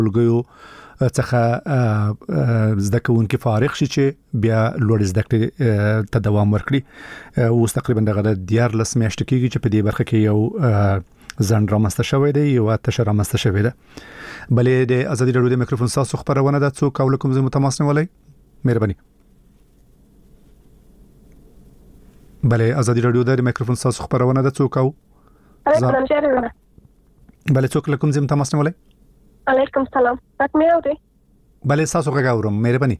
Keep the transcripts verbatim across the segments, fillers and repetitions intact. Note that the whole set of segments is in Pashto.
ټولګیو څخه زده کوونکي فارغ شي چې بیا لوړ زده کړې ته دوام ورکړي. اوس تقریبا دغه دیار لس میاشتې کېږي چې په دې برخه کې یو ځنډ رامنځته شوی دی، یو تشه رامنځته شوې ده. بلې د ازادي راډیو د میکروفون تاسو خبرونه ده، څوک او کوم ځای متماس نیولای؟ مهرباني. بلې ازادي راډیو د میکروفون تاسو خبرونه ده، څوک او بلې څوک له کوم ځای متماس نیولای؟ علیکم سلام. تاسو مې اورئ؟ بله تاسو غږ اورم، مهرباني.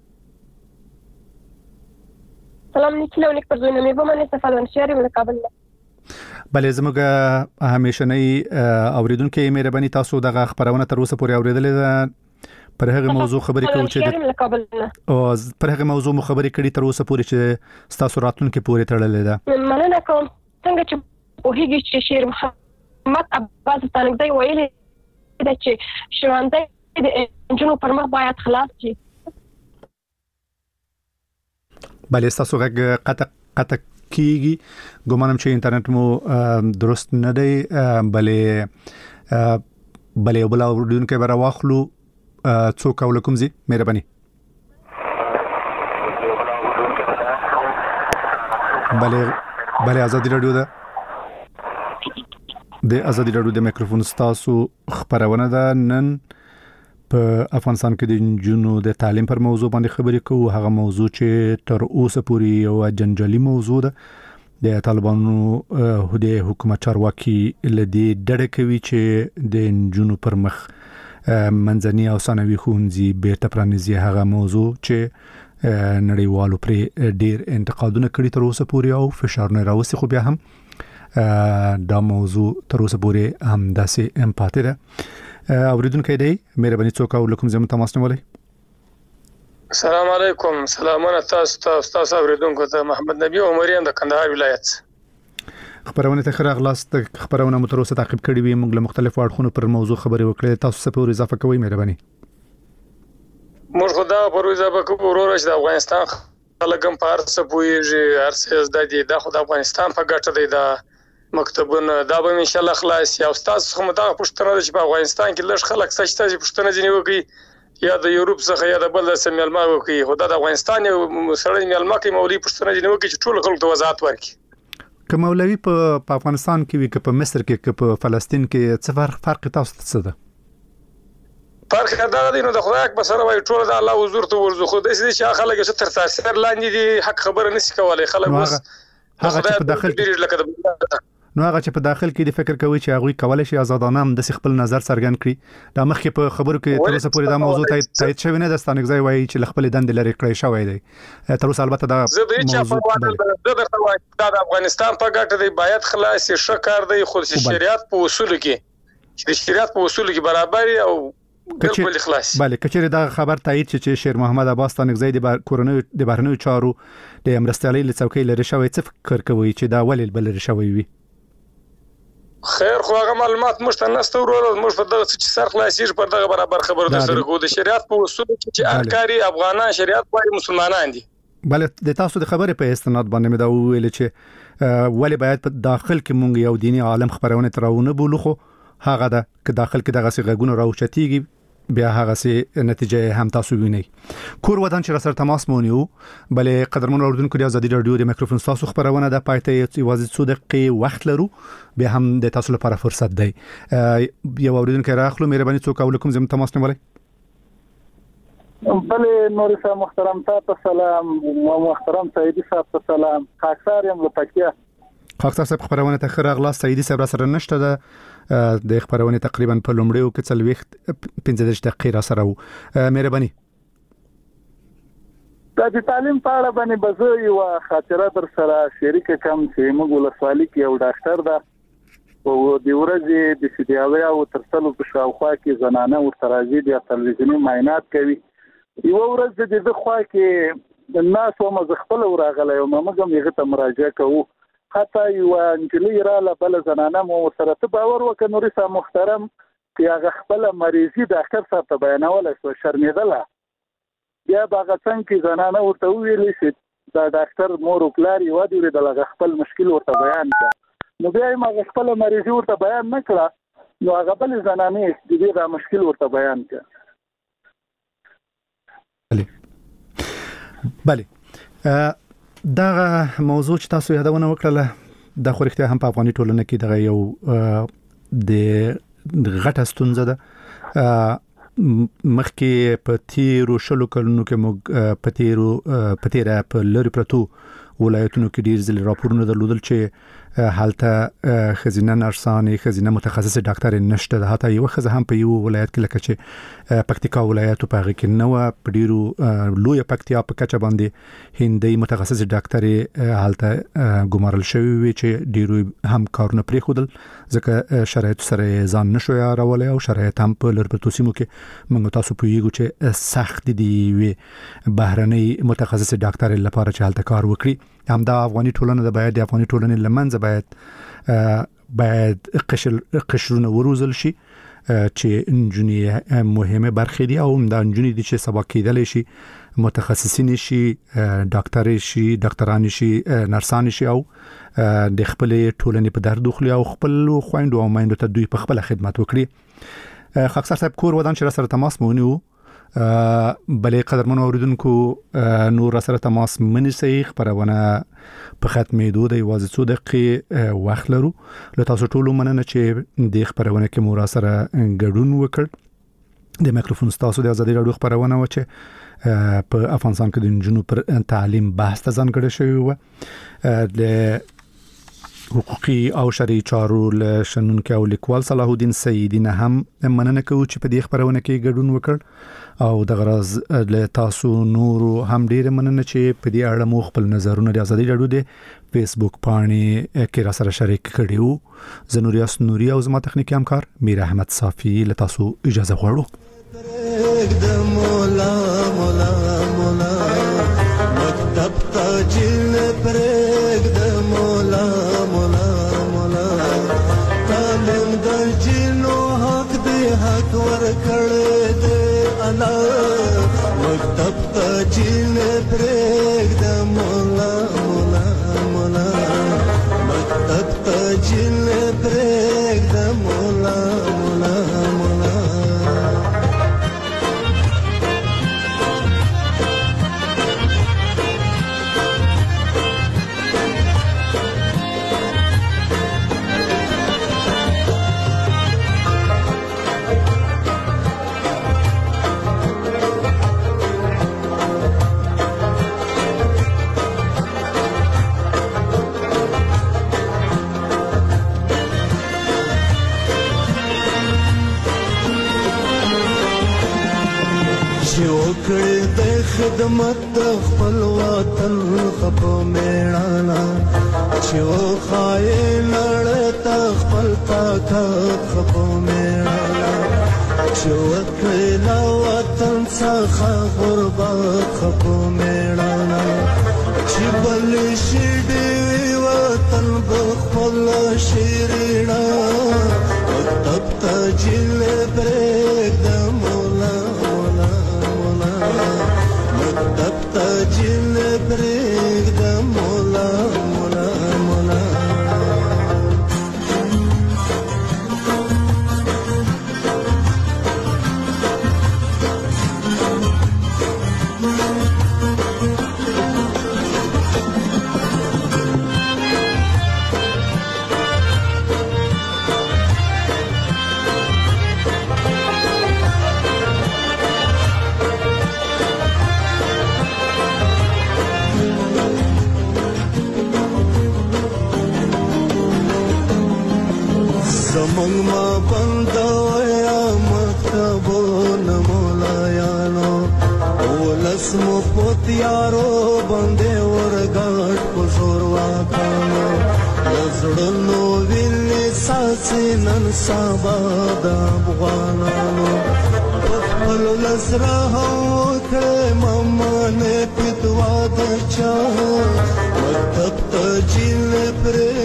سلام نیکلو نیک پر زوینه مې به منې سفالون شهري ول کابل. بله زموږ همیشنۍ اوریدونکو مهرباني تاسو دغه خبرونه تر اوسه پورې اوریدلې ده؟ پر هغه موضوع خبرې کوو چې او پر هغه موضوع مو خبرې کړې تر اوسه پورې چې تاسو راتلونکو پورې تړلې ده؟ مننه کوم. څنګه چې په هیڅ چې شیر محمد عباس تنګدی ویلي دا چې شواندې د جنو پر مخ باید خلاص شي. بله تاسو غږ قطع قطع کیږي، ګومانم چې انټرنیټ مو درست نه دی. بله بله بل اوریدونکو به راواخلو، څوک او کوم ځای؟ مهرباني. بله بله ازادي راډیو ده د ازادي راډیو د میکروفون تاسو خبرونه ده. نن په افغانستان کې د جنونو د تعلیم پر موضوع باندې خبرې کوو، هغه موضوع چې تر اوسه پورې یو جنجالي موضوع ده. د طالبانو د حکومت چارواکي لدی ډډه کوي چې د جنونو پر مخ منځني او ثانوي ښوونځي بیرته پرانیزي، هغه موضوع چې نړیوالو پر ډیر انتقادونه کړي تر اوسه پورې او فشارونه راوستي، خو بیا هم دا موضوع تر اوسه پورې هم داسې ام پاتې ده. اوریدونکو دی مهرباني څوک او کوم ځای تماس نیولای؟ السلام علیکم. سلامونه تاسو ته تاسو اوریدونکو ته محمد نبی عمریان د کندهار ولایت. خبرونه ته خره غلاست خبرونه مو تر اوسه تعقیب کړي وي، موږ له مختلفو اړخونو پر موضوع خبرې وکړې، تاسو څه په اضافه کوئ؟ مهرباني. موږ خو دا پر اضافه کوو ورور چې د افغانستان خلک هم په هر څه پوهېږي، هر څه زده دي، دا خو د افغانستان په ګټه دی. دا مکتبونه دا به ان شاء الله خلاص یا استاد خو مدغه پښتنه چې په افغانستان کې لږ خلک سچ ته پښتنه ځنی وکي یا د یورپ څخه یا د بل د سمیلما وکي، خو دا د افغانستان یو سړی میلما کې مولوی پښتنه ځنی وکي چې ټول خلک ته وضاحت ورکړي. که مولوی په افغانستان کې وي که په مصر کې که په فلسطین کې څه فرق فرق تاسو څه ده؟ فرق دا دی نو د خدای په سره وای ټول د الله حضور ته ورزو، خو د دې چې خلک چې تر تاثیر لاندې دي حق خبره نشي کولای. خلک اوس هغه چې په داخل کې نو هغه چې په داخل کې د فکر کوي چې هغه کولای شي آزادانه هم د خپل نظر څرګند کړي. دا مخکې په خبرو کې تر اوسه پورې دا موضوع تایید شوی نه ده، ستانګزای وایي چې خپل دند لري کړی شوی دی. تر اوسه البته دا موضوع دا د افغانستان په ګټه دی، باید خلاص شي کار دی، خو شریعت په اصول کې چې د شریعت په اصول کې برابر او بالکل خلاص. بله کچېره دا خبر تایید چې شیر محمد عباس تنګزی د کورونو د بهرنیو چارو د امرستیالي لڅوکۍ لري شوی، څه فکر کوي چې دا ولې بل لري شوی وي؟ خیر خو هغه معلومات مشته نسته ورور، موږ په دغه چې سر خلاصيږي پر دغه برابر خبرو د سره کو د شریعت په اصول کې چې احکاری افغانان شریعت وايي مسلمانان دي. بله د تاسو د خبرې په استناد باندې مې دا ویل چې ولی باید په داخل کې مونږ یو دیني عالم خبرونه ترونه بولو، خو هغه د داخل کې دغه غږونه راوچتيږي بیا هغه سي نتیجه هم تاسو وینئ. کور وطن چې سره تماس مونیو بلې قدرمن اوردونکو د ازادي راډیو د میکروفون تاسو خبرونه د پاتې یوازې څو دقیقې وخت لرو، بیا هم د تاسو لپاره فرصت دی. یو اوردونکو راخلو مهرباني څوک او کوم زم تماس نیولای؟ بله نور صاحب محترم تاسو سلام، محترم سعیدی صاحب سلام، خاکسار یم لپکیا. خاکسار صاحب خبرونه ته خره غلاس سعیدی صاحب سره نشته ده د خبرونه تقریبا په لومړیو کې څلويخت پنځه دېرش دقیقې را سره وو. مهرباني. د تعلیم په اړه باندې بزو یو خاطره در سره شریک کوم چې موږ ولسوالۍ کې یو ډاکټر ده او د ورځې د سیدیاوي او ترڅلو په شاوخوا کې زنانه او ترازی د تلویزیوني معاینات کوي. یو ورځ د دې خوا کې د ناس او مزخپل ورغله او موږ هم یې ته مراجعه کوو، حتی یو انجلی را لبل زنانه مو سره ته باور وکړ نوري صاحب محترم چې هغه خپل مریضي ډاکټر صاحب ته بیانول شو، شرمېدله. بیا هغه څنګه چې زنانه ورته ویلې چې دا ډاکټر مور او پلار یې ودی د خپل مشکل ورته بیان کړ، نو بیا یې ما خپل مریضي ورته بیان نکړه، نو هغه بل زنانه د دې دا مشکل ورته بیان کړ. بله دا موضوع چې تاسو یادونه وکړه د خورختیا هم په افغاني ټولنه کې دغه یو د غټه ستونزه ده. مخکې په تیرو شلو کلونو کې موږ په تیرو په تیره په لری پرتو ولایتونو کې ډیر ځله راپورونه درلودل چې حالته خزینه نرسانې خزینه متخصص ډاکټر نشته ده. حتی یو خزه هم په یو ولایت کې لکه چې پکتیکا ولایت په هغه کې نو په ډیرو لوی پکتیا په کچه باندې هندي متخصص ډاکټر حالته ګمارل شوی وي چې ډیرو هم کارونه پرې خودل ځکه شرایط سره ځان نشو یارولای او شرایط هم په لربتو سیمو کې موږ تاسو په یو چې سخت دي وي بهرني متخصص ډاکټر لپاره چې حالته کار وکړي. هم دا افغاني ټولنه د باید د افغاني ټولنې لمنځه باید باید قشر قشرونه وروزل شي چې انجونی مهمه برخه دي او دا انجونی دي چې سبا کېدل شي متخصصین شي ډاکټر شي ډاکټران شي نرسان شي او د خپل ټولنې په درد خو او خپل خويندو او مایندو ته دوی په خپل خدمت وکړي. خاکسار صاحب کور ودان چې سره تماس مونیو بلې قدرمن اوریدونکو نور سره تماس منی سي خبرونه په ختمېدو د یوازې څو دقیقې وخت لرو. له تاسو ټولو مننه چې د خبرونه کې مور سره ګډون وکړ. د میکروفون تاسو د ازادي راډیو خبرونه و چې په افغانستان کې د جنوب پر تعلیم بحث ته ځانګړی شوی و. د حقوقي او شرعي چارو له شنونکو او لیکوال صلاح الدین سیدی نه هم مننه کوو چې په دې خبرونه کې ګډون وکړ او د غرض له تاسو نور هم ډیر مننه چې په دې اړه مو خپل نظرونه د ازادي راډیو د فیسبوک باندې کې را سره شریک کړیو. زنوریاس نوري او زما تخنیکی همکار میر احمد صافی له تاسو اجازه غواړو. مولا مولا مولا مکتب تاجل پرګ د مولا مولا مولا تعلیم د جنو حق دی حق ور کړه دې انا مکتب تاجل پرګ د مولا مولا مولا مکتب تاجل پرګ د مولا مولا مولا خدمت خپل وطن خپو میړانا چې وخای لړتا خپل طاقت خپو میړانا چې وکړه وطن څخه غربت خپو میړانا چې بل شي دی وطن خپل شیرینا مکتب ته جل برګ د مولا مولا مولا مکتب ته جل برګ د مولا مولا مولا زمونږ ما بندویا مکتبون مولایانو ولس مو پوتیارو باندې ورګاټ په زور واکانو لزړونو ویلې ساسي نن سبا د افغانانو خپل لسره وکړه ماما نه پتوا د چا مکتب ته جیل پرې